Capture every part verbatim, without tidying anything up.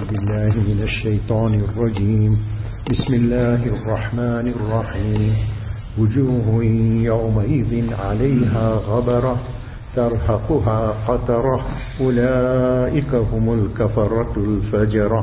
بالله من الشيطان الرجيم بسم الله الرحمن الرحيم وجوه يومئذ عليها غبرة ترهقها قترة أولئك هم الكفرة الفجرة.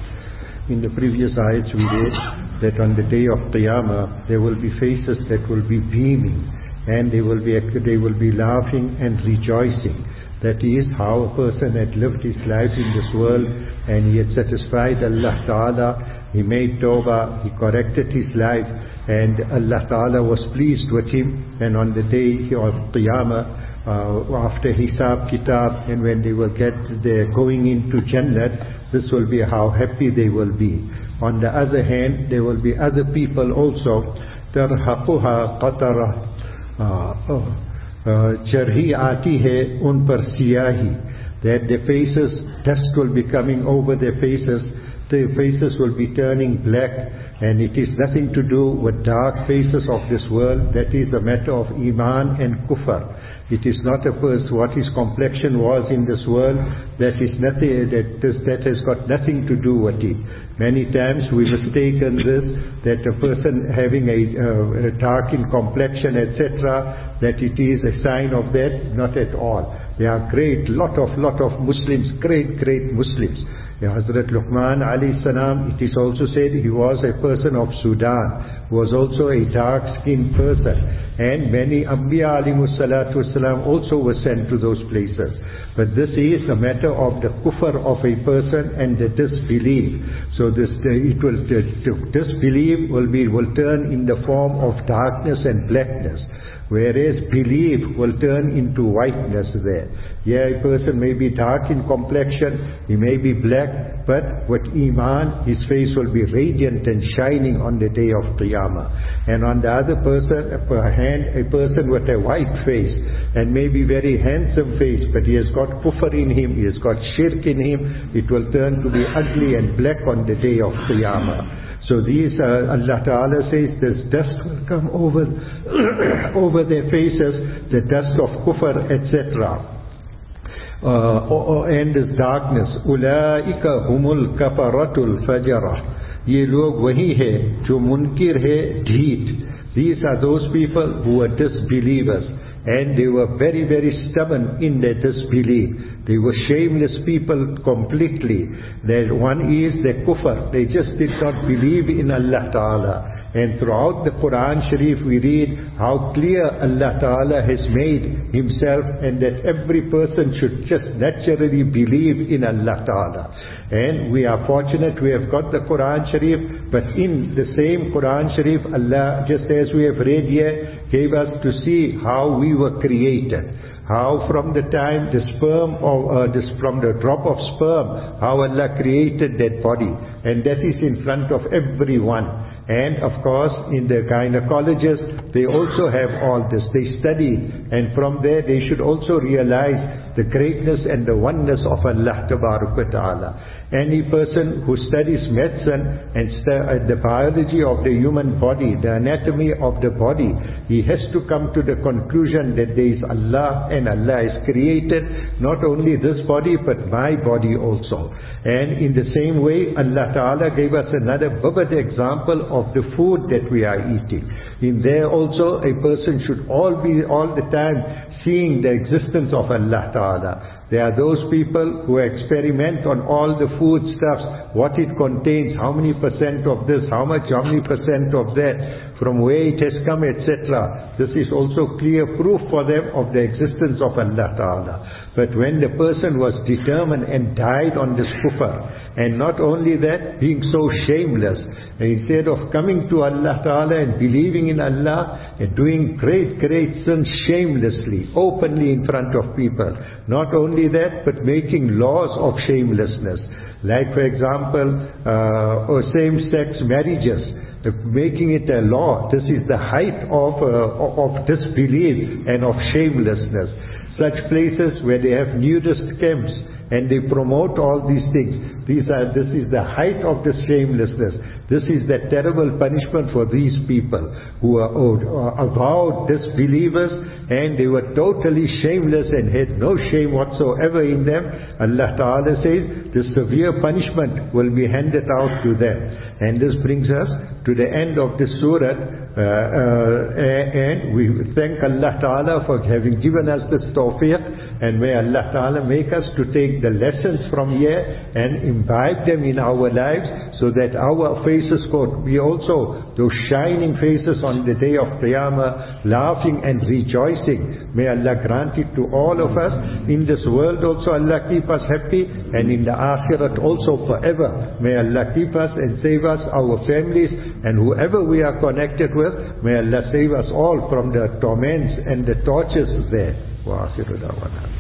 In the previous ayats we read that on the day of Qiyamah there will be faces that will be beaming and they will be they will be laughing and rejoicing. That is how a person had lived his life in this world and he had satisfied Allah Ta'ala, he made tawbah, he corrected his life and Allah Ta'ala was pleased with him. And on the day of Qiyamah, uh, after Hisab Kitab, and when they will get there going into Jannah, this will be how happy they will be. On the other hand, there will be other people also, tarhaquha qatara, uh, oh, charhi aati hai un par siyahi, that their faces, dust will be coming over their faces, their faces will be turning black, and it is nothing to do with dark faces of this world. That is a matter of iman and kufr. It is not a person what his complexion was in this world, that is nothing, that, that has got nothing to do with it. Many times we mistaken this, that a person having a, uh, a dark in complexion, et cetera, that it is a sign of that. Not at all. There are great, lot of, lot of Muslims, great, great Muslims. Hazrat Luqman alayhi salam, it is also said he was a person of Sudan, was also a dark-skinned person, and many Anbiya alayhimu salatu wasalam also were sent to those places. But this is a matter of the kufr of a person and the disbelief. So this it will the, the disbelief will be will turn in the form of darkness and blackness, whereas belief will turn into whiteness there. Yeah, a person may be dark in complexion, he may be black, but with iman, his face will be radiant and shining on the day of Qiyamah. And on the other person, a hand, a person with a white face, and maybe very handsome face, but he has got kufr in him, he has got shirk in him, it will turn to be ugly and black on the day of Qiyamah. So these, uh, Allah Ta'ala says, this dust will come over, over their faces, the dust of kufr, et cetera. Uh, and this darkness. Ulaika humul kafaratul fajara. Ye log wahi hai jo munkir hai dheet. These are those people who are disbelievers, and they were very, very stubborn in their disbelief. They were shameless people completely. That one is the kufr. They just did not believe in Allah Ta'ala. And throughout the Quran Sharif we read how clear Allah Ta'ala has made himself, and that every person should just naturally believe in Allah Ta'ala. And we are fortunate we have got the Quran Sharif, but in the same Quran Sharif Allah, just as we have read here, gave us to see how we were created. How from the time the sperm, or uh, this, from the drop of sperm, how Allah created that body. And that is in front of everyone. And of course, in the gynecologists, they also have all this. They study, and from there they should also realize the greatness and the oneness of Allah Ta'ala. Any person who studies medicine and st- the biology of the human body, the anatomy of the body, he has to come to the conclusion that there is Allah, and Allah has created not only this body but my body also. And in the same way, Allah Ta'ala gave us another vivid example of the food that we are eating. In there also, a person should all be all the time seeing the existence of Allah Ta'ala. There are those people who experiment on all the food stuffs, what it contains, how many percent of this, how much, how many percent of that, from where it has come, et cetera. This is also clear proof for them of the existence of Allah Ta'ala. But when the person was determined and died on this kufr, and not only that, being so shameless, instead of coming to Allah Ta'ala and believing in Allah and doing great, great sins shamelessly, openly in front of people. Not only that, but making laws of shamelessness. Like for example, uh, or same-sex marriages, making it a law. This is the height of, uh, of disbelief and of shamelessness. Such places where they have nudist camps, and they promote all these things. These are, this is the height of the shamelessness. This is the terrible punishment for these people who are, are avowed disbelievers, and they were totally shameless and had no shame whatsoever in them. Allah Ta'ala says the severe punishment will be handed out to them. And this brings us to the end of this surah, uh, uh, and we thank Allah Ta'ala for having given us this tawfiq, and may Allah Ta'ala make us to take the lessons from here and imbibe them in our lives, so that our faces could be also those shining faces on the day of Qiyamah, laughing and rejoicing. May Allah grant it to all of us. In this world also Allah keep us happy, and in the Akhirat also forever. May Allah keep us and save us, our families, and whoever we are connected with. May Allah save us all from the torments and the tortures there. Wa akhiru da'wana.